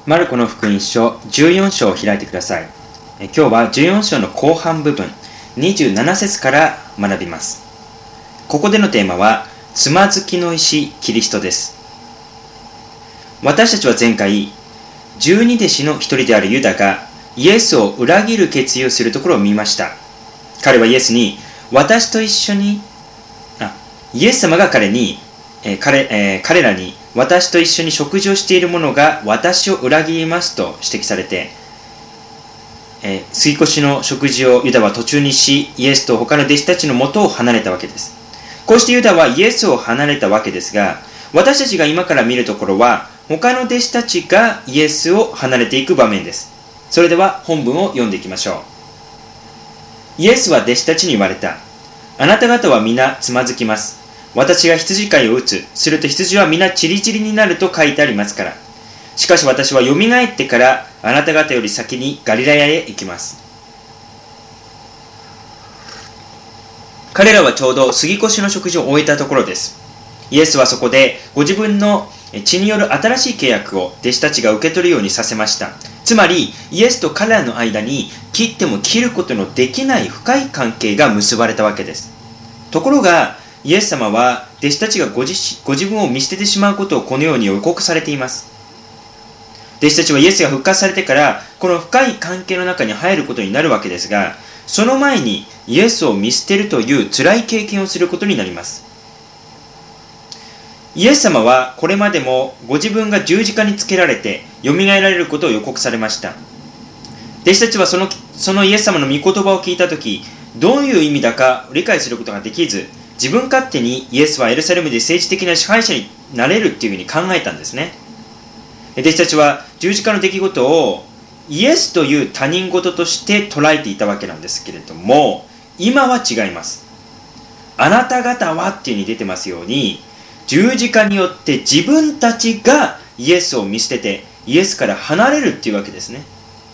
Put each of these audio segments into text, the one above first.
マルコの福音書14章を開いてください。今日は14章の後半部分27節から学びます。ここでのテーマはつまずきの石キリストです。私たちは前回十二弟子の一人であるユダがイエスを裏切る決意をするところを見ました。彼はイエスにイエス様が彼らに私と一緒に食事をしている者が私を裏切りますと指摘されて、過ぎ越しの食事をユダは途中にし、イエスと他の弟子たちの元を離れたわけです。こうしてユダはイエスを離れたわけですが、私たちが今から見るところは他の弟子たちがイエスを離れていく場面です。それでは本文を読んでいきましょう。イエスは弟子たちに言われた。あなた方は皆つまずきます。私が羊飼いを打つ。すると羊は皆チリチリになると書いてありますから。しかし私はよみがえってからあなた方より先にガリラヤへ行きます。彼らはちょうど過ぎ越しの食事を終えたところです。イエスはそこでご自分の血による新しい契約を弟子たちが受け取るようにさせました。つまりイエスと彼らの間に切っても切ることのできない深い関係が結ばれたわけです。ところがイエス様は弟子たちがご自分を見捨ててしまうことをこのように予告されています。弟子たちはイエスが復活されてからこの深い関係の中に入ることになるわけですが、その前にイエスを見捨てるという辛い経験をすることになります。イエス様はこれまでもご自分が十字架につけられてよみがえられることを予告されました。弟子たちはそのイエス様の御言葉を聞いたとき、どういう意味だか理解することができず、自分勝手にイエスはエルサレムで政治的な支配者になれるっていうふうに考えたんですね。弟子たちは十字架の出来事をイエスという他人事として捉えていたわけなんですけれども、今は違います。あなた方はっていうふうに出てますように、十字架によって自分たちがイエスを見捨ててイエスから離れるっていうわけですね。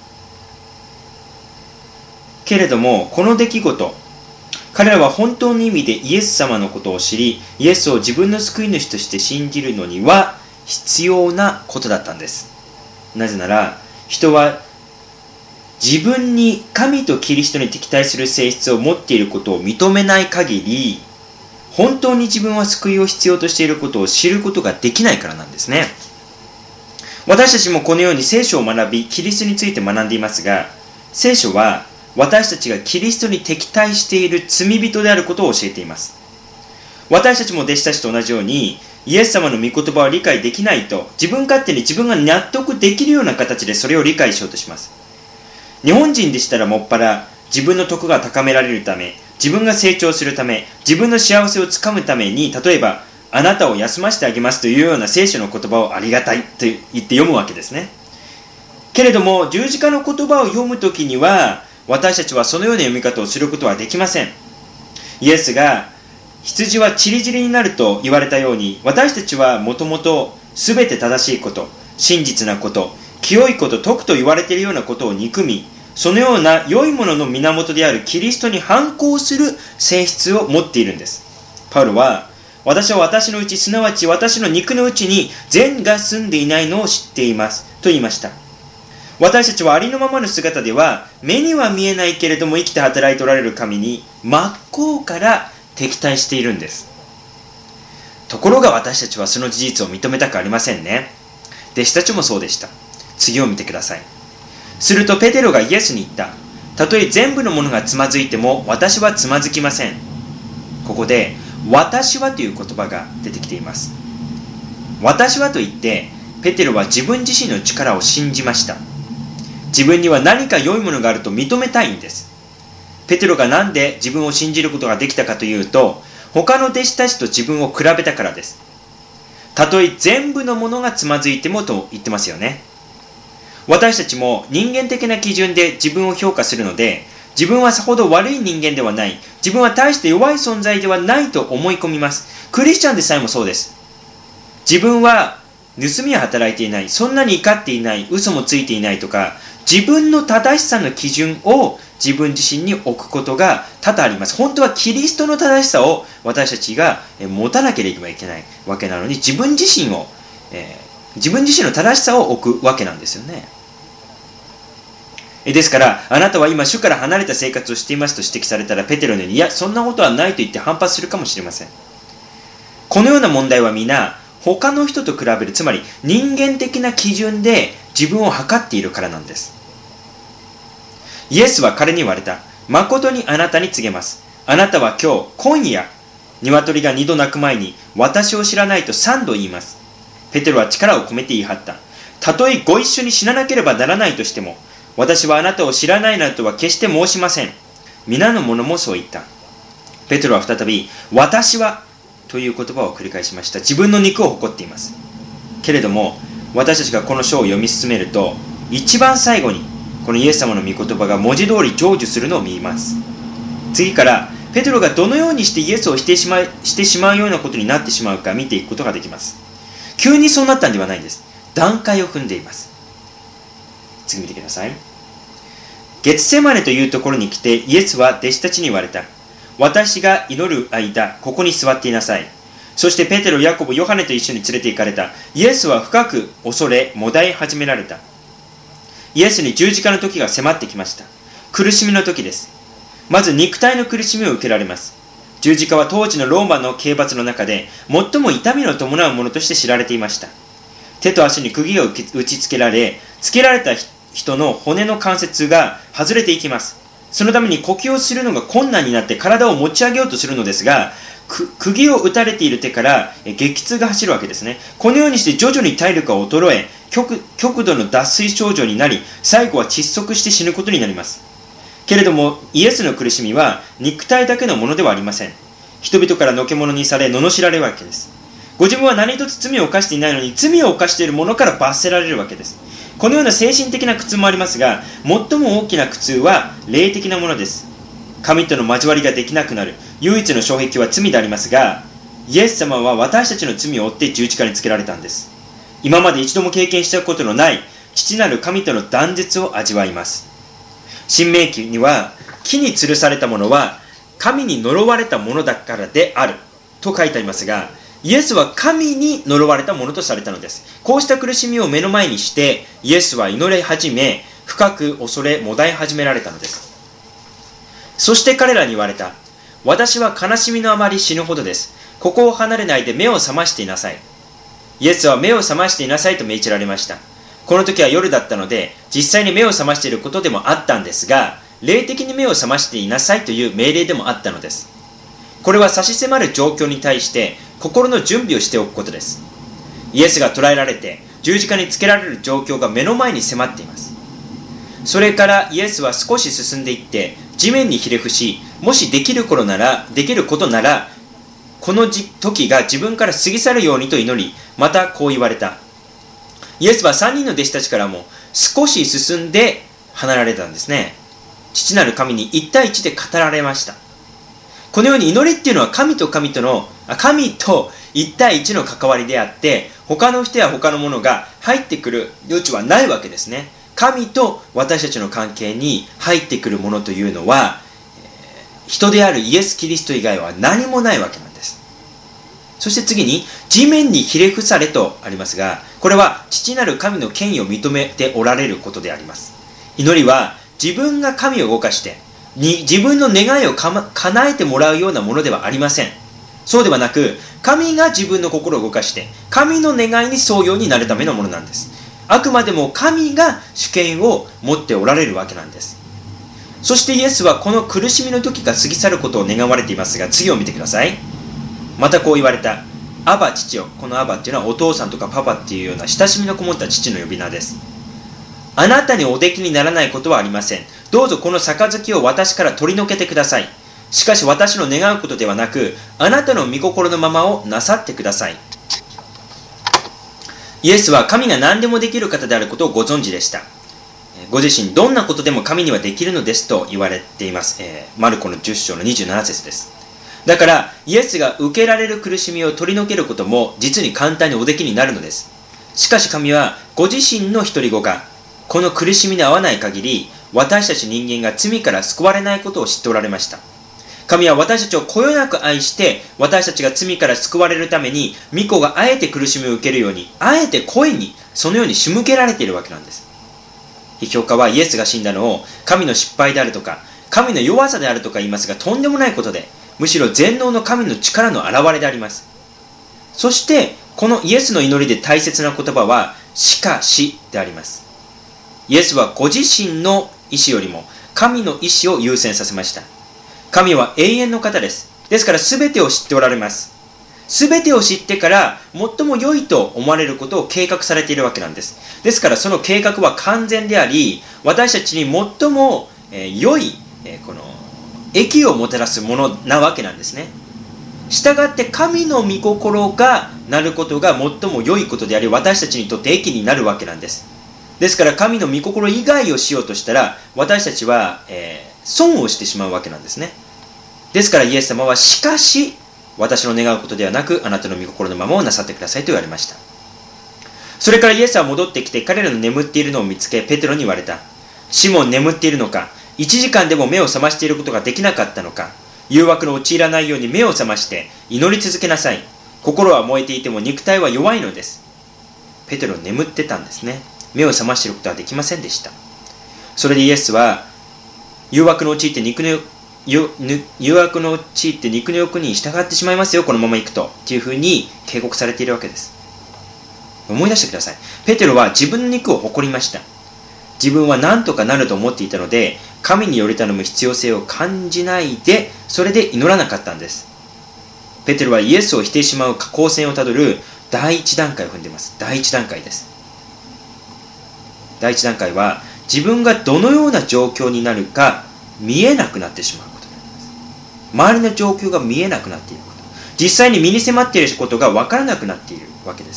けれどもこの出来事、彼らは本当の意味でイエス様のことを知り、イエスを自分の救い主として信じるのには必要なことだったんです。なぜなら人は自分に神とキリストに敵対する性質を持っていることを認めない限り、本当に自分は救いを必要としていることを知ることができないからなんですね。私たちもこのように聖書を学び、キリストについて学んでいますが、聖書は私たちがキリストに敵対している罪人であることを教えています。私たちも弟子たちと同じように、イエス様の御言葉を理解できないと、自分勝手に自分が納得できるような形でそれを理解しようとします。日本人でしたらもっぱら自分の徳が高められるため、自分が成長するため、自分の幸せをつかむために、例えばあなたを休ませてあげますというような聖書の言葉をありがたいと言って読むわけですね。けれども十字架の言葉を読むときには、私たちはそのような読み方をすることはできません。イエスが羊はチリチリになると言われたように、私たちはもともと全て正しいこと、真実なこと、清いこと、徳と言われているようなことを憎み、そのような良いものの源であるキリストに反抗する性質を持っているんです。パウロは、私は私のうち、すなわち私の肉のうちに善が住んでいないのを知っていますと言いました。私たちはありのままの姿では目には見えないけれども生きて働いておられる神に真っ向から敵対しているんです。ところが私たちはその事実を認めたくありませんね。弟子たちもそうでした。次を見てください。するとペテロがイエスに言った。たとえ全部のものがつまずいても私はつまずきません。ここで私はという言葉が出てきています。私はと言ってペテロは自分自身の力を信じました。自分には何か良いものがあると認めたいんです。ペテロがなんで自分を信じることができたかというと、他の弟子たちと自分を比べたからです。たとえ全部のものがつまずいてもと言ってますよね。私たちも人間的な基準で自分を評価するので、自分はさほど悪い人間ではない、自分は大して弱い存在ではないと思い込みます。クリスチャンでさえもそうです。自分は盗みは働いていない、そんなに怒っていない、嘘もついていないとか、自分の正しさの基準を自分自身に置くことが多々あります。本当はキリストの正しさを私たちが持たなければいけないわけなのに、自分自身を自分自身の正しさを置くわけなんですよね。ですから、あなたは今主から離れた生活をしていますと指摘されたら、ペテロのように、いや、そんなことはないと言って反発するかもしれません。このような問題は皆、他の人と比べる、つまり人間的な基準で自分を測っているからなんです。イエスは彼に言われた。誠にあなたに告げます。あなたは今夜、鶏が2度鳴く前に、私を知らないと3度言います。ペテロは力を込めて言い張った。たとえご一緒に死ななければならないとしても、私はあなたを知らないなどとは決して申しません。皆の者もそう言った。ペテロは再び、私はという言葉を繰り返しました。自分の肉を誇っています。けれども、私たちがこの書を読み進めると、一番最後に、このイエス様の御言葉が文字通り成就するのを見ます。次から、ペテロがどのようにしてイエスを否定してしまうようなことになってしまうか見ていくことができます。急にそうなったんではないんです。段階を踏んでいます。次見てください。ゲツセマネというところに来て、イエスは弟子たちに言われた。私が祈る間、ここに座っていなさい。そしてペテロ、ヤコブ、ヨハネと一緒に連れて行かれた。イエスは深く恐れ、もだえ始められた。イエスに十字架の時が迫ってきました。苦しみの時です。まず肉体の苦しみを受けられます。十字架は当時のローマの刑罰の中で最も痛みの伴うものとして知られていました。手と足に釘が打ち付けられ、つけられた人の骨の関節が外れていきます。そのために呼吸をするのが困難になって体を持ち上げようとするのですが、釘を打たれている手から激痛が走るわけですね。このようにして徐々に体力が衰え、極度の脱水症状になり、最後は窒息して死ぬことになります。けれどもイエスの苦しみは肉体だけのものではありません。人々からのけ者にされ罵られるわけです。ご自分は何一つ罪を犯していないのに、罪を犯している者から罰せられるわけです。このような精神的な苦痛もありますが、最も大きな苦痛は霊的なものです。神との交わりができなくなる唯一の障壁は罪でありますが、イエス様は私たちの罪を負って十字架につけられたんです。今まで一度も経験したことのない父なる神との断絶を味わいます。新明記には、木に吊るされたものは神に呪われたものだからであると書いてありますが、イエスは神に呪われたものとされたのです。こうした苦しみを目の前にしてイエスは祈り始め、深く恐れもだえ始められたのです。そして彼らに言われた。私は悲しみのあまり死ぬほどです。ここを離れないで目を覚ましていなさい。イエスは目を覚ましていなさいと命じられました。この時は夜だったので、実際に目を覚ましていることでもあったんですが、霊的に目を覚ましていなさいという命令でもあったのです。これは差し迫る状況に対して心の準備をしておくことです。イエスが捕らえられて十字架につけられる状況が目の前に迫っています。それからイエスは少し進んでいって地面にひれ伏し、もしできることならこの時が自分から過ぎ去るようにと祈り、またこう言われた。イエスは3人の弟子たちからも少し進んで離られたんですね。父なる神に1対1で語られました。このように祈りっていうのは神と1対1の関わりであって、他の人や他のものが入ってくる余地はないわけですね。神と私たちの関係に入ってくるものというのは、人であるイエス・キリスト以外は何もないわけなんです。そして次に、地面にひれ伏されとありますが、これは父なる神の権威を認めておられることであります。祈りは自分が神を動かして自分の願いを叶えてもらうようなものではありません。そうではなく、神が自分の心を動かして神の願いに沿うようになるためのものなんです。あくまでも神が主権を持っておられるわけなんです。そしてイエスはこの苦しみの時が過ぎ去ることを願われていますが、次を見てください。またこう言われた。アバ父よ。このアバっていうのはお父さんとかパパっていうような親しみのこもった父の呼び名です。あなたにおできにならないことはありません。どうぞこの杯を私から取り除けてください。しかし私の願うことではなく、あなたの御心のままをなさってください。イエスは神が何でもできる方であることをご存知でした。ご自身どんなことでも神にはできるのですと言われています。マルコの10章の27節です。だからイエスが受けられる苦しみを取り除けることも実に簡単におできになるのです。しかし神はご自身の独り子がこの苦しみに合わない限り、私たち人間が罪から救われないことを知っておられました。 神は私たちをこよなく愛して、私たちが罪から救われるために、御子があえて苦しみを受けるように、あえて声にそのように仕向けられているわけなんです。批評家はイエスが死んだのを神の失敗であるとか、神の弱さであるとか言いますが、とんでもないことで、むしろ全能の神の力の表れであります。そして、このイエスの祈りで大切な言葉は、しかしであります。イエスはご自身の意志よりも神の意志を優先させました。神は永遠の方です。ですから全てを知っておられます。全てを知ってから最も良いと思われることを計画されているわけなんです。ですからその計画は完全であり、私たちに最も良いこの益をもたらすものなわけなんですね。したがって神の御心がなることが最も良いことであり、私たちにとって益になるわけなんです。ですから神の御心以外をしようとしたら、私たちは、損をしてしまうわけなんですね。ですからイエス様は、しかし私の願うことではなく、あなたの御心のままをなさってくださいと言われました。それからイエスは戻ってきて、彼らの眠っているのを見つけ、ペテロに言われた。シモン、眠っているのか。1時間でも目を覚ましていることができなかったのか。誘惑の陥らないように目を覚まして祈り続けなさい。心は燃えていても肉体は弱いのです。ペテロ眠ってたんですね。目を覚ましていることはできませんでした。それでイエスは、誘惑の陥って肉の欲に従ってしまいますよ、このまま行くと。というふうに警告されているわけです。思い出してください。ペテロは自分の肉を誇りました。自分は何とかなると思っていたので、神により頼む必要性を感じないで、それで祈らなかったんです。ペテロはイエスを否定しまう下降線をたどる第一段階を踏んでいます。第一段階です。第一段階は、自分がどのような状況になるか見えなくなってしまうことになります。周りの状況が見えなくなっていること。実際に身に迫っていることが分からなくなっているわけです。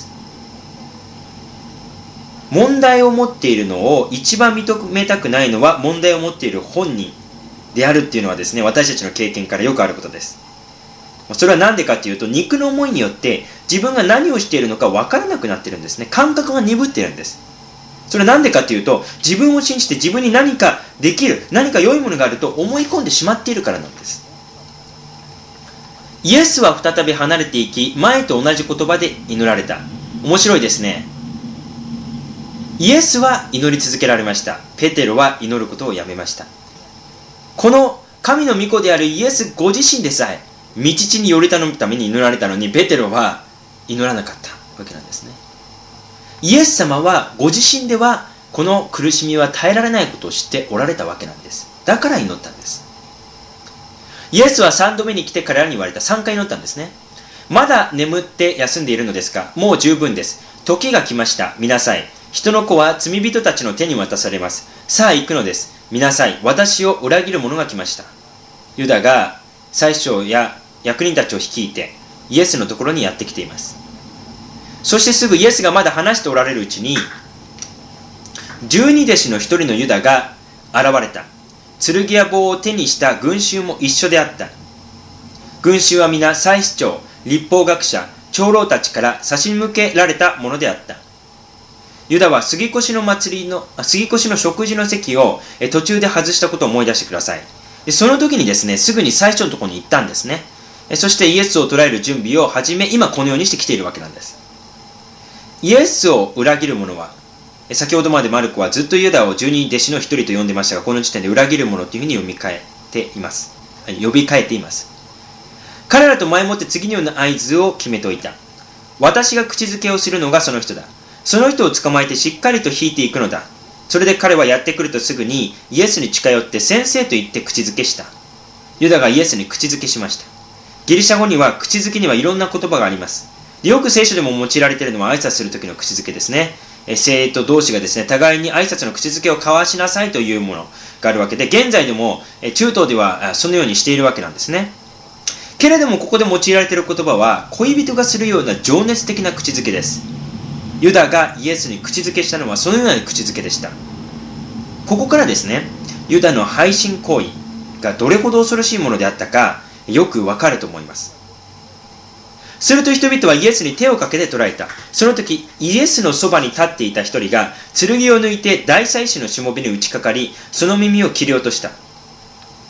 問題を持っているのを一番認めたくないのは問題を持っている本人であるっていうのはですね、私たちの経験からよくあることです。それは何でかっていうと、肉の思いによって自分が何をしているのか分からなくなっているんですね。感覚が鈍っているんです。それは何でかっていうと、自分を信じて自分に何かできる、何か良いものがあると思い込んでしまっているからなんです。イエスは再び離れていき、前と同じ言葉で祈られた。面白いですね。イエスは祈り続けられました。ペテロは祈ることをやめました。この神の御子であるイエスご自身でさえ、御父により頼むために祈られたのに、ペテロは祈らなかったわけなんですね。イエス様はご自身ではこの苦しみは耐えられないことを知っておられたわけなんです。だから祈ったんです。イエスは3度目に来て彼らに言われた。3回祈ったんですね。まだ眠って休んでいるのですか。もう十分です。時が来ました。見なさい。人の子は罪人たちの手に渡されます。さあ行くのです。見なさい。私を裏切る者が来ました。ユダが祭司長や役人たちを率いてイエスのところにやってきています。そしてすぐイエスがまだ話しておられるうちに、12弟子の一人のユダが現れた。剣や棒を手にした群衆も一緒であった。群衆は皆祭司長、律法学者、長老たちから差し向けられたものであった。ユダは杉越の食事の席を途中で外したことを思い出してください。その時にですね、すぐに最初のところに行ったんですね。そしてイエスを捕らえる準備を始め、今このようにして来ているわけなんです。イエスを裏切る者は、先ほどまでマルコはずっとユダを十二弟子の一人と呼んでましたが、この時点で裏切る者というふうに呼び替えています。彼らと前もって次のような合図を決めておいた。私が口づけをするのがその人だ。その人を捕まえてしっかりと引いていくのだ。それで彼はやってくるとすぐにイエスに近寄って先生と言って口づけした。ユダがイエスに口づけしました。ギリシャ語には口づけにはいろんな言葉があります。よく聖書でも用いられているのは挨拶する時の口づけですね。生徒同士がですね、互いに挨拶の口づけを交わしなさいというものがあるわけで、現在でも中東ではそのようにしているわけなんですね。けれどもここで用いられている言葉は恋人がするような情熱的な口づけです。ユダがイエスに口づけしたのはそのような口づけでした。ここからですね、ユダの背信行為がどれほど恐ろしいものであったかよくわかると思います。すると人々はイエスに手をかけて捕らえた。その時イエスのそばに立っていた一人が剣を抜いて大祭司のしもべに打ちかかり、その耳を切り落とした。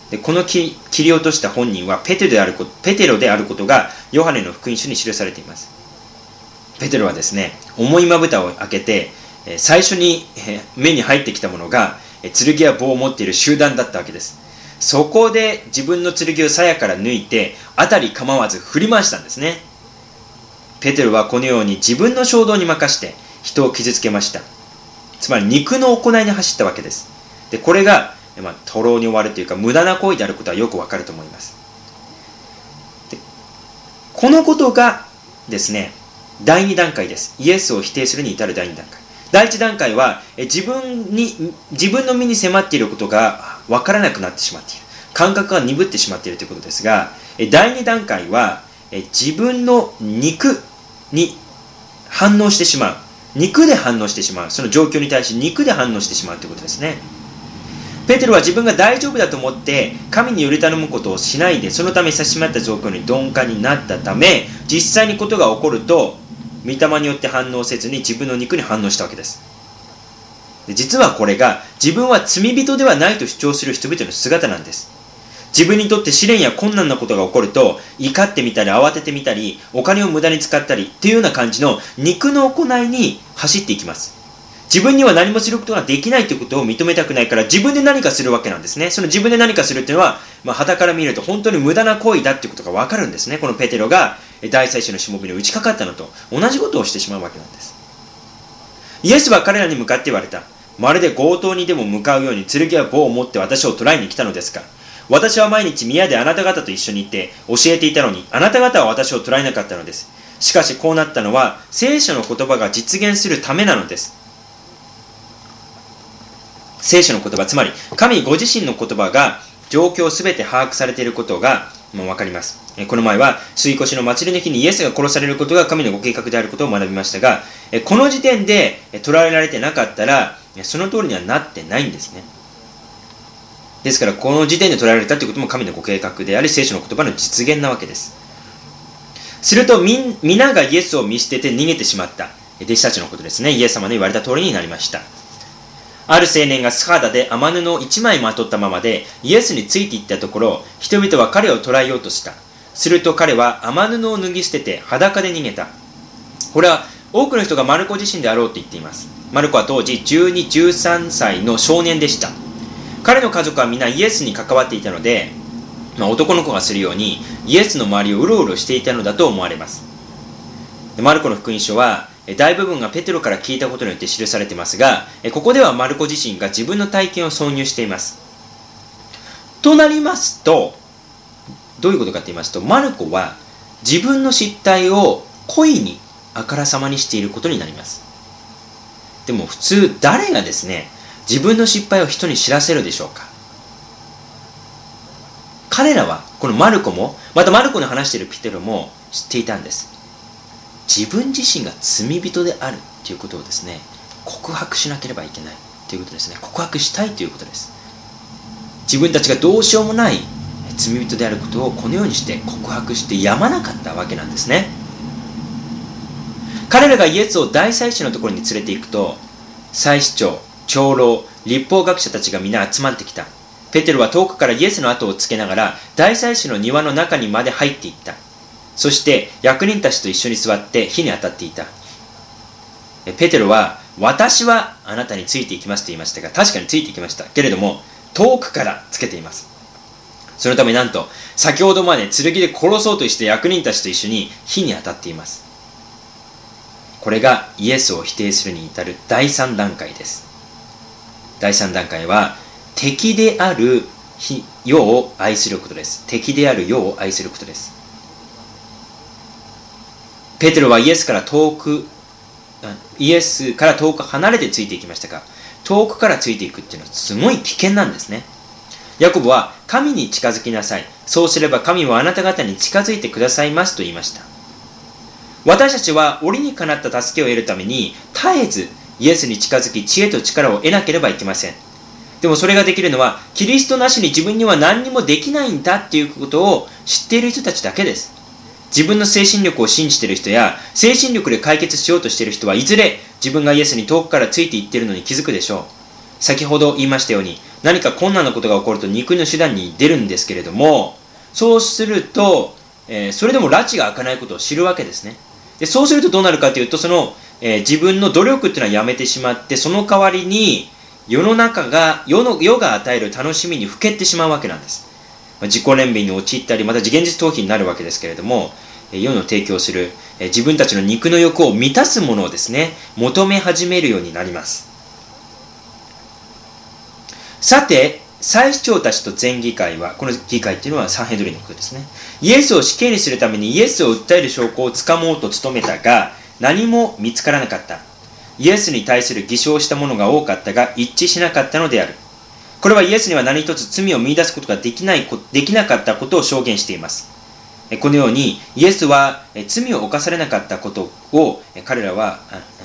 でこの切り落とした本人はペテロであることがヨハネの福音書に記されています。ペテロはですね、重いまぶたを開けて、最初に目に入ってきたものが剣や棒を持っている集団だったわけです。そこで自分の剣を鞘から抜いて辺り構わず振り回したんですね。ペテロはこのように自分の衝動に任して人を傷つけました。つまり肉の行いに走ったわけです。でこれが徒労に終わるというか無駄な行為であることはよくわかると思います。でこのことがですね、第2段階です。イエスを否定するに至る第2段階。第1段階は自分の身に迫っていることがわからなくなってしまっている。感覚が鈍ってしまっているということですが、第2段階は自分の肉に反応してしまう。肉で反応してしまう。その状況に対して肉で反応してしまうということですね。ペテロは自分が大丈夫だと思って神により頼むことをしないで、そのため差し迫った状況に鈍感になったため、実際にことが起こると御霊によって反応せずに自分の肉に反応したわけです。実はこれが自分は罪人ではないと主張する人々の姿なんです。自分にとって試練や困難なことが起こると怒ってみたり慌ててみたりお金を無駄に使ったりというような感じの肉の行いに走っていきます。自分には何もすることができないということを認めたくないから自分で何かするわけなんですね。その自分で何かするっていうのは、傍から見ると本当に無駄な行為だっていうことがわかるんですね。このペテロが大祭司のしもべに打ちかかったのと同じことをしてしまうわけなんです。イエスは彼らに向かって言われた。まるで強盗にでも向かうように剣や棒を持って私を捕らえに来たのですか。私は毎日宮であなた方と一緒にいて教えていたのに、あなた方は私を捕らえなかったのです。しかしこうなったのは聖書の言葉が実現するためなのです。聖書の言葉、つまり神ご自身の言葉が状況をすべて把握されていることがわかります。この前は杉越の祭りの日にイエスが殺されることが神のご計画であることを学びましたが、この時点で捕らえられてなかったらその通りにはなってないんですね。ですからこの時点で捕らえられたということも神のご計画であり、聖書の言葉の実現なわけです。すると皆がイエスを見捨てて逃げてしまった弟子たちのことですね。イエス様の言われた通りになりました。ある青年が素肌で雨布を一枚まとったままでイエスについていったところ、人々は彼を捕らえようとした。すると彼は雨布を脱ぎ捨てて裸で逃げた。これは多くの人がマルコ自身であろうと言っています。マルコは当時12、13歳の少年でした。彼の家族は皆イエスに関わっていたので、男の子がするようにイエスの周りをうろうろしていたのだと思われます。マルコの福音書は大部分がペテロから聞いたことによって記されていますが、ここではマルコ自身が自分の体験を挿入しています。となりますと、どういうことかと言いますと、マルコは自分の失態を故意にあからさまにしていることになります。でも普通誰がですね、自分の失敗を人に知らせるでしょうか。彼らは、このマルコも、またマルコの話しているペテロも知っていたんです。自分自身が罪人であるということをですね、告白しなければいけないということですね。告白したいということです。自分たちがどうしようもない罪人であることをこのようにして告白してやまなかったわけなんですね。彼らがイエスを大祭司のところに連れて行くと、祭司長、長老、律法学者たちが皆集まってきた。ペテロは遠くからイエスの後をつけながら大祭司の庭の中にまで入っていった。そして役人たちと一緒に座って火に当たっていた。ペテロは、私はあなたについていきますと言いましたが、確かについていきましたけれども、遠くからつけています。そのためなんと先ほどまで剣で殺そうとして役人たちと一緒に火に当たっています。これがイエスを否定するに至る第3段階です。第3段階は敵である世を愛することです。敵である世を愛することです。ペテロはイエスから遠く離れてついていきましたが、遠くからついていくっていうのはすごい危険なんですね。ヤコブは神に近づきなさい。そうすれば神はあなた方に近づいてくださいますと言いました。私たちは折にかなった助けを得るために絶えずイエスに近づき知恵と力を得なければいけません。でもそれができるのはキリストなしに自分には何にもできないんだっていうことを知っている人たちだけです。自分の精神力を信じている人や精神力で解決しようとしている人はいずれ自分がイエスに遠くからついていっているのに気づくでしょう。先ほど言いましたように、 何か困難なことが起こると憎いの手段に出るんですけれども、そうすると、それでも拉致が開かないことを知るわけですね。でそうするとどうなるかというと、自分の努力っていうのはやめてしまって、その代わりに世が与える楽しみにふけってしまうわけなんです。自己憐憫に陥ったり、また現実逃避になるわけですけれども、世の提供する自分たちの肉の欲を満たすものをですね、求め始めるようになります。さて、祭司長たちと全議会は、この議会っていうのはサンヘドリンのことですね。イエスを死刑にするためにイエスを訴える証拠をつかもうと努めたが、何も見つからなかった。イエスに対する偽証したものが多かったが、一致しなかったのである。これはイエスには何一つ罪を見出すことができなかったことを証言しています。このように、イエスは罪を犯されなかったことを、彼らは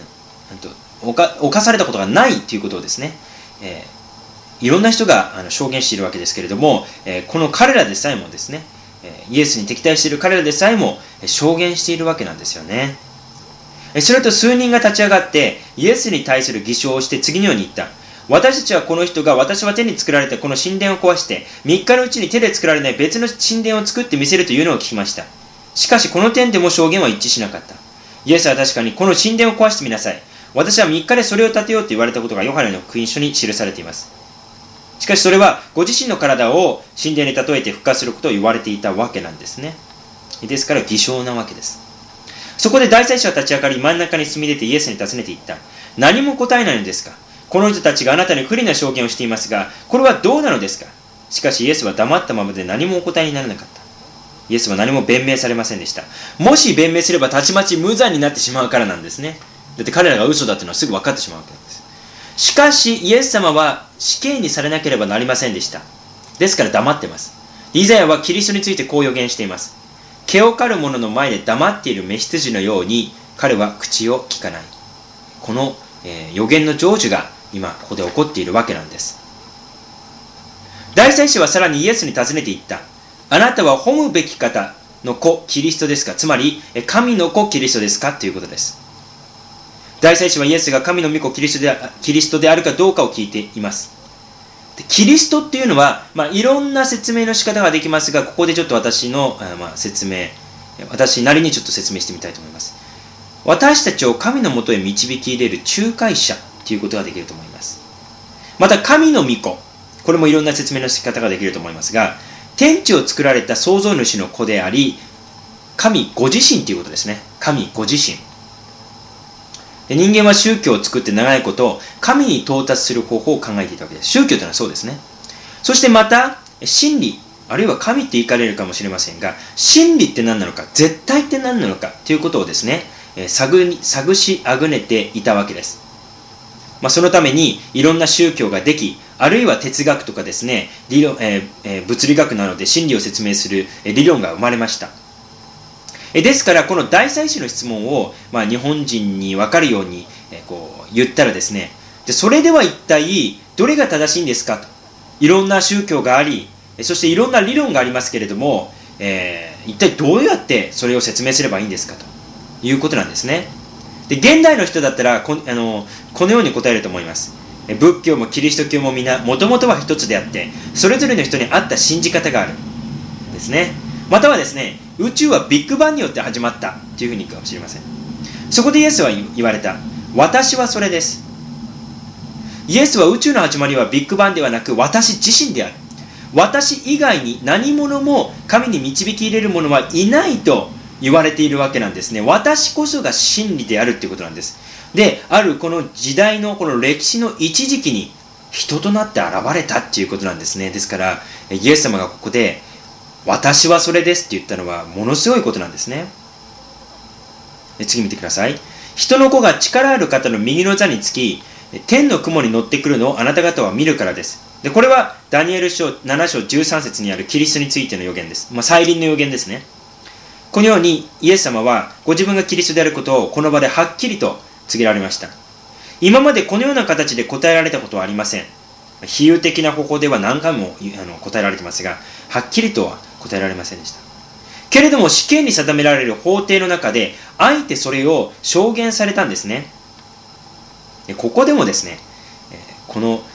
犯されたことがないということをですね、いろんな人が証言しているわけですけれども、この彼らでさえもですね、イエスに敵対している彼らでさえも証言しているわけなんですよね。すると数人が立ち上がってイエスに対する偽証をして次のように言った。私たちはこの人が私は手に作られたこの神殿を壊して3日のうちに手で作られない別の神殿を作ってみせるというのを聞きました。しかしこの点でも証言は一致しなかった。イエスは確かにこの神殿を壊してみなさい。私は3日でそれを建てようと言われたことがヨハネの福音書に記されています。しかしそれはご自身の体を神殿に例えて復活することを言われていたわけなんですね。ですから偽証なわけです。そこで大祭司は立ち上がり真ん中に進み出てイエスに尋ねていった。何も答えないのですか？この人たちがあなたに不利な証言をしていますが、これはどうなのですか？しかしイエスは黙ったままで何もお答えにならなかった。イエスは何も弁明されませんでした。もし弁明すればたちまち無罪になってしまうからなんですね。だって彼らが嘘だというのはすぐ分かってしまうわけなんです。しかしイエス様は死刑にされなければなりませんでした。ですから黙っています。イザヤはキリストについてこう予言しています。毛を刈る者の前で黙っている雌羊のように彼は口を聞かない。この、予言の成就が今ここで起こっているわけなんです。大祭司はさらにイエスに尋ねていった。あなたは褒むべき方の子キリストですか？つまり神の子キリストですかということです。大祭司はイエスが神の御子キリストであるかどうかを聞いています。でキリストっていうのは、いろんな説明の仕方ができますが、ここでちょっと私の、私なりにちょっと説明してみたいと思います。私たちを神のもとへ導き入れる仲介者ということができると思います。また神の御子、これもいろんな説明の仕方ができると思いますが、天地を作られた創造主の子であり、神ご自身ということですね。神ご自身。人間は宗教を作って長いこと神に到達する方法を考えていたわけです。宗教というのはそうですね。そしてまた真理、あるいは神って言いかれるかもしれませんが、真理って何なのか、絶対って何なのかということをですね、探しあぐねていたわけです。そのためにいろんな宗教ができ、あるいは哲学とかですね、物理学などで真理を説明する理論が生まれました。ですからこの大祭司の質問を、日本人に分かるように、言ったらですね、それでは一体どれが正しいんですかと。いろんな宗教があり、そしていろんな理論がありますけれども、一体どうやってそれを説明すればいいんですかということなんですね。で現代の人だったらこのように答えると思います。仏教もキリスト教も皆もともとは一つであって、それぞれの人に合った信じ方があるですね。またはですね、宇宙はビッグバンによって始まったというふうに言うかもしれません。そこでイエスは言われた。私はそれです。イエスは宇宙の始まりはビッグバンではなく私自身である。私以外に何者も神に導き入れる者はいないと言われているわけなんですね。私こそが真理であるということなんです。で、あるこの時代のこの歴史の一時期に人となって現れたということなんですね。ですからイエス様がここで私はそれですって言ったのはものすごいことなんですね。次見てください。人の子が力ある方の右の座につき、天の雲に乗ってくるのをあなた方は見るからです。でこれはダニエル書7章13節にあるキリストについての予言です。再臨の予言ですね。このようにイエス様はご自分がキリストであることをこの場ではっきりと告げられました。今までこのような形で答えられたことはありません。比喩的な方法では何回も答えられていますが、はっきりとは答えられませんでした。けれども死刑に定められる法廷の中であえてそれを証言されたんですね。ここでもですね、この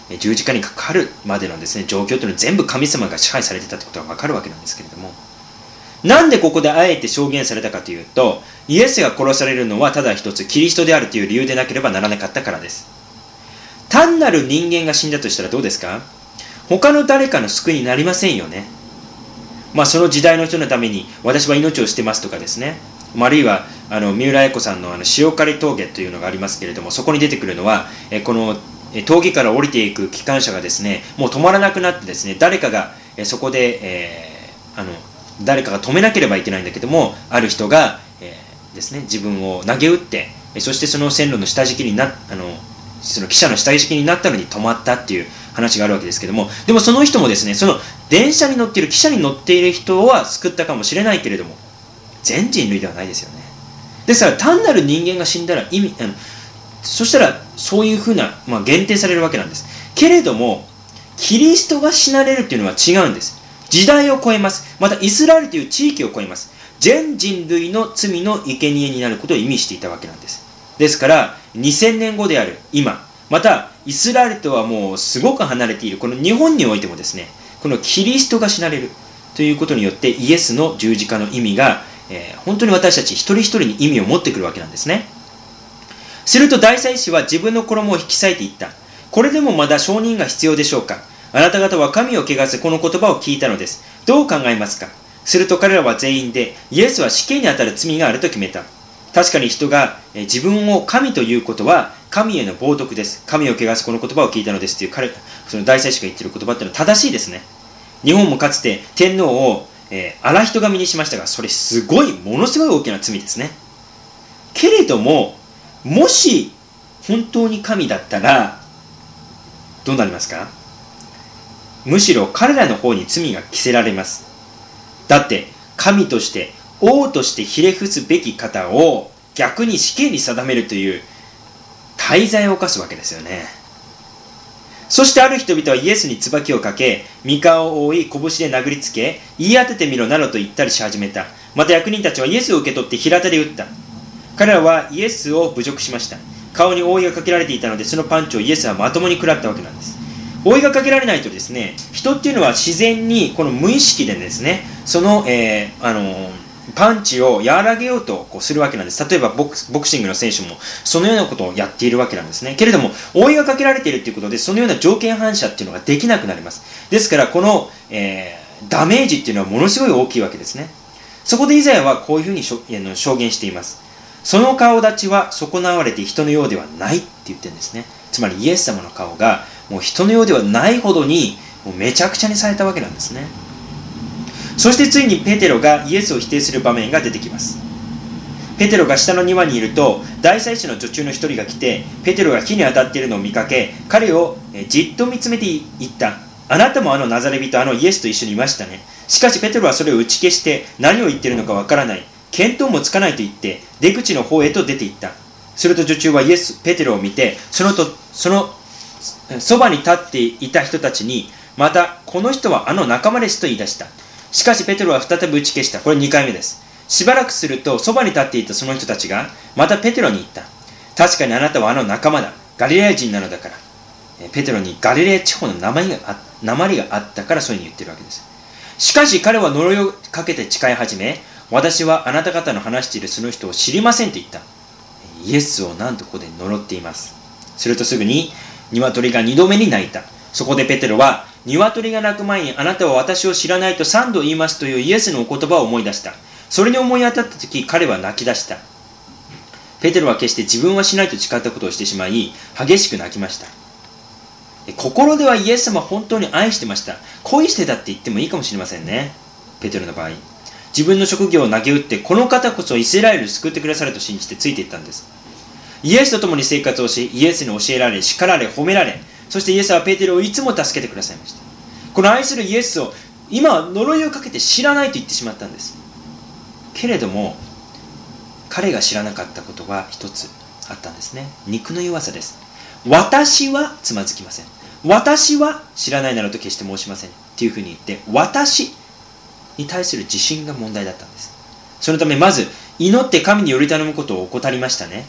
十字架にかかるまでのですね、状況というのは全部神様が支配されていたということがわかるわけなんですけれども、なんでここであえて証言されたかというと、イエスが殺されるのはただ一つキリストであるという理由でなければならなかったからです。単なる人間が死んだとしたらどうですか？他の誰かの救いになりませんよね。その時代の人のために私は命を捨てますとかですね、あるいは三浦綾子さんの塩刈峠というのがありますけれども、そこに出てくるのはこの峠から降りていく機関車がですね、もう止まらなくなってですね、誰かがそこで、誰かが止めなければいけないんだけども、ある人が、ですね、自分を投げ打って、そしてその線路の下敷きにその汽車の下敷きになったのに止まったっていう話があるわけですけども、でもその人もですね、その電車に乗っている、汽車に乗っている人は救ったかもしれないけれども、全人類ではないですよね。ですから単なる人間が死んだらそしたらそういうふうな、限定されるわけなんです。けれどもキリストが死なれるっていうのは違うんです。時代を超えます。またイスラエルという地域を超えます。全人類の罪の生贄になることを意味していたわけなんです。ですから2000年後である今、またイスラエルとはもうすごく離れているこの日本においてもですね、このキリストが死なれるということによってイエスの十字架の意味が、本当に私たち一人一人に意味を持ってくるわけなんですね。すると大祭司は自分の衣を引き裂いていった。これでもまだ証人が必要でしょうか。あなた方は神を汚すこの言葉を聞いたのです。どう考えますか。すると彼らは全員でイエスは死刑にあたる罪があると決めた。確かに人が自分を神ということは神への冒涜です。神を汚すこの言葉を聞いたのですというその大祭司が言っている言葉っていうのは正しいですね。日本もかつて天皇を荒人神にしましたが、それすごいものすごい大きな罪ですね。けれどももし本当に神だったらどうなりますか。むしろ彼らの方に罪が着せられます。だって神として王としてひれ伏すべき方を逆に死刑に定めるという大罪を犯すわけですよね。そしてある人々はイエスに椿をかけ、御顔を覆い拳で殴りつけ、言い当ててみろなどと言ったりし始めた。また役人たちはイエスを受け取って平手で打った。彼らはイエスを侮辱しました。顔に覆いがかけられていたので、そのパンチをイエスはまともに食らったわけなんです。覆いがかけられないとですね、人っていうのは自然にこの無意識でですね、その、パンチを和らげようとするわけなんです。例えばボクシングの選手もそのようなことをやっているわけなんですね。けれども覆いがかけられているということで、そのような条件反射っていうのができなくなります。ですからこの、ダメージっていうのはものすごい大きいわけですね。そこでイザヤはこういうふうに証言しています。その顔立ちは損なわれて人のようではないって言ってるんですね。つまりイエス様の顔がもう人のようではないほどにもうめちゃくちゃにされたわけなんですね。そしてついにペテロがイエスを否定する場面が出てきます。ペテロが下の庭にいると、大祭司の女中の一人が来て、ペテロが火に当たっているのを見かけ、彼をじっと見つめていった。あなたもナザレ人イエスと一緒にいましたね。しかしペテロはそれを打ち消して何を言っているのかわからない。見当もつかないと言って出口の方へと出て行った。すると女中はペテロを見て、そのそばに立っていた人たちに、またこの人は仲間ですと言い出した。しかしペテロは再び打ち消した。これ2回目です。しばらくするとそばに立っていたその人たちがまたペテロに言った。確かにあなたは仲間だ。ガリレア人なのだから。ペテロにガリレア地方の訛りがあったからそういうふうに言ってるわけです。しかし彼は呪いをかけて誓い始め、私はあなた方の話しているその人を知りませんと言った。イエスをなんとここで呪っています。するとすぐに鶏が2度目に鳴いた。そこでペテロは、鶏が鳴く前にあなたは私を知らないと3度言いますというイエスのお言葉を思い出した。それに思い当たった時、彼は泣き出した。ペテロは決して自分はしないと誓ったことをしてしまい、激しく泣きました。心ではイエス様は本当に愛してました。恋してたって言ってもいいかもしれませんね。ペテロの場合。自分の職業を投げ打って、この方こそイスラエルを救ってくださると信じてついていったんです。イエスと共に生活をし、イエスに教えられ、叱られ、褒められ、そしてイエスはペテロをいつも助けてくださいました。この愛するイエスを今は呪いをかけて知らないと言ってしまったんです。けれども彼が知らなかったことは一つあったんですね。肉の弱さです。私はつまずきません。私は知らないなどと決して申しませんっていうふうに言って、私に対する自信が問題だったんです。そのためまず祈って神により頼むことを怠りましたね。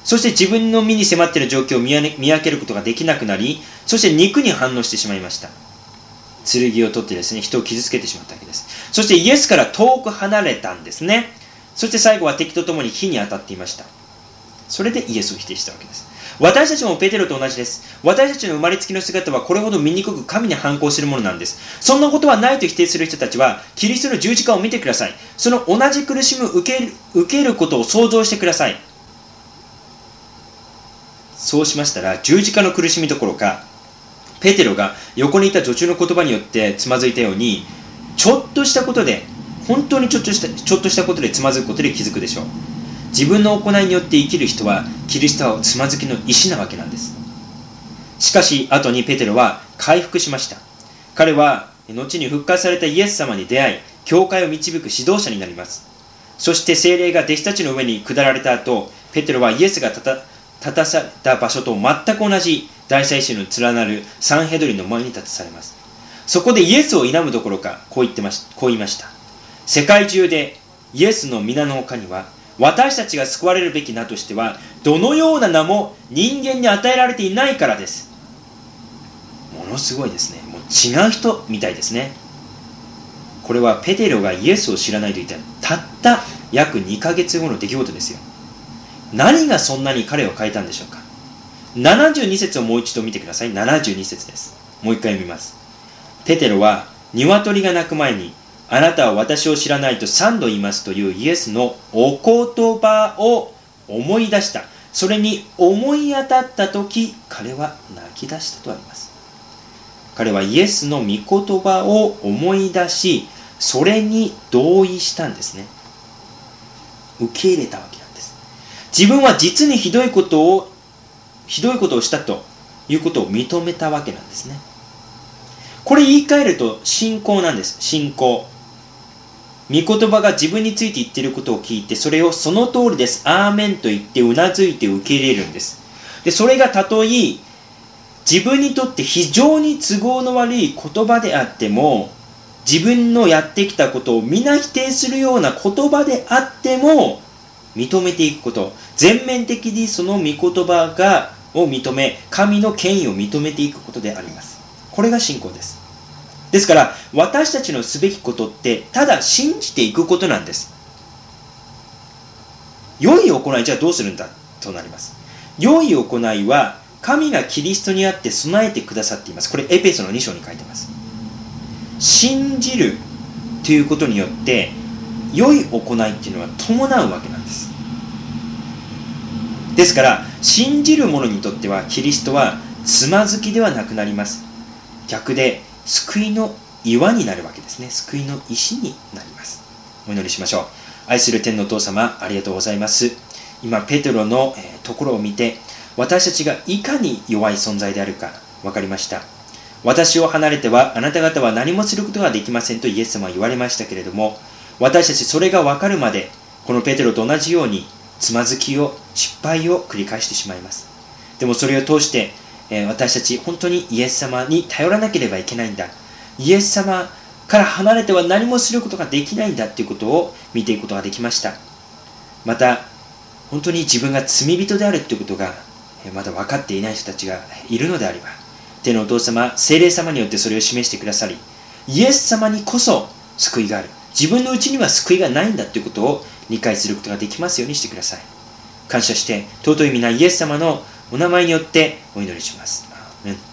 そして自分の身に迫っている状況を見分けることができなくなり、そして肉に反応してしまいました。剣を取ってですね、人を傷つけてしまったわけです。そしてイエスから遠く離れたんですね。そして最後は敵と共に火に当たっていました。それでイエスを否定したわけです。私たちもペテロと同じです。私たちの生まれつきの姿はこれほど醜く神に反抗するものなんです。そんなことはないと否定する人たちは、キリストの十字架を見てください。その同じ苦しみを受けることを想像してください。そうしましたら、十字架の苦しみどころか、ペテロが横にいた女中の言葉によってつまずいたように、ちょっとしたことで、本当にちょっとしたことでつまずくことで気づくでしょう。自分の行いによって生きる人は、キリストはつまずきの石なわけなんです。しかし、後にペテロは回復しました。彼は、後に復活されたイエス様に出会い、教会を導く指導者になります。そして聖霊が弟子たちの上に下られた後、ペテロはイエスが立たされた場所と全く同じ大祭司の連なるサンヘドリンの前に立たされます。そこでイエスを否むどころか、こう言いました。世界中でイエスの皆の他には、私たちが救われるべき名としては、どのような名も人間に与えられていないからです。ものすごいですね。もう違う人みたいですね。これはペテロがイエスを知らないと言ったたった約2ヶ月後の出来事ですよ。何がそんなに彼を変えたんでしょうか。72節をもう一度見てください。72節です。もう一回見ます。ペテロは鶏が鳴く前に、あなたは私を知らないと3度言いますというイエスのお言葉を思い出した。それに思い当たったとき、彼は泣き出したとあります。彼はイエスの御言葉を思い出し、それに同意したんですね。受け入れたわけなんです。自分は実にひどいことをしたということを認めたわけなんですね。これ言い換えると信仰なんです。信仰。御言葉が自分について言っていることを聞いて、それをその通りです、アーメンと言ってうなずいて受け入れるんです。で、それがたとえ自分にとって非常に都合の悪い言葉であっても、自分のやってきたことを皆否定するような言葉であっても認めていくこと、全面的にその御言葉を認め、神の権威を認めていくことであります。これが信仰です。ですから私たちのすべきことってただ信じていくことなんです。良い行いじゃあどうするんだとなります。良い行いは神がキリストにあって備えてくださっています。これエペソの2章に書いてます。信じるということによって良い行いっていうのは伴うわけなんです。ですから信じる者にとってはキリストはつまずきではなくなります。逆で救いの岩になるわけですね。救いの石になります。お祈りしましょう。愛する天のお父様、ありがとうございます。今ペテロのところを見て、私たちがいかに弱い存在であるか分かりました。私を離れてはあなた方は何もすることができませんとイエス様は言われましたけれども、私たちそれが分かるまでこのペテロと同じようにつまずきを失敗を繰り返してしまいます。でもそれを通して私たち本当にイエス様に頼らなければいけないんだ、イエス様から離れては何もすることができないんだということを見ていくことができました。また本当に自分が罪人であるということがまだ分かっていない人たちがいるのであれば、天のお父様、聖霊様によってそれを示してくださり、イエス様にこそ救いがある、自分のうちには救いがないんだということを理解することができますようにしてください。感謝して尊い皆イエス様のお名前によってお祈りします。アーメン。